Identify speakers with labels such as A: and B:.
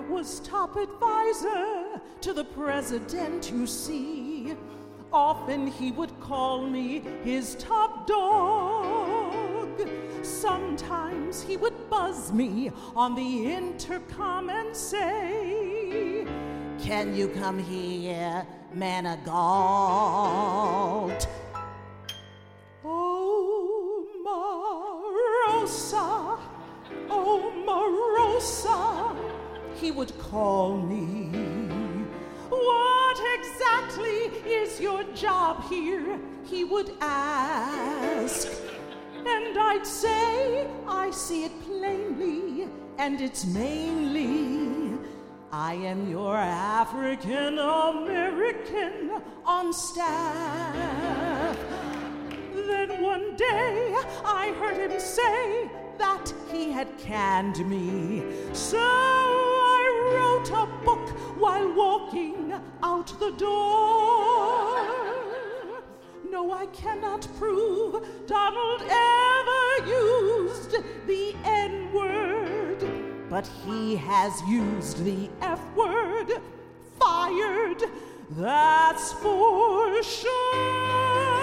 A: was top advisor to the president, you see. Often he would call me his top dog. Sometimes he would buzz me on the intercom and say, "Can you come here, Manigault?" Oh, Marosa, he would call me. "What exactly is your job here?" he would ask. And I'd say, "I see it plainly, and it's mainly I am your African American on staff." Then one day I heard him say that he had canned me. So I wrote a book while walking out the door. No, I cannot prove Donald ever used the N-word, but he has used the F-word. Fired, that's for sure.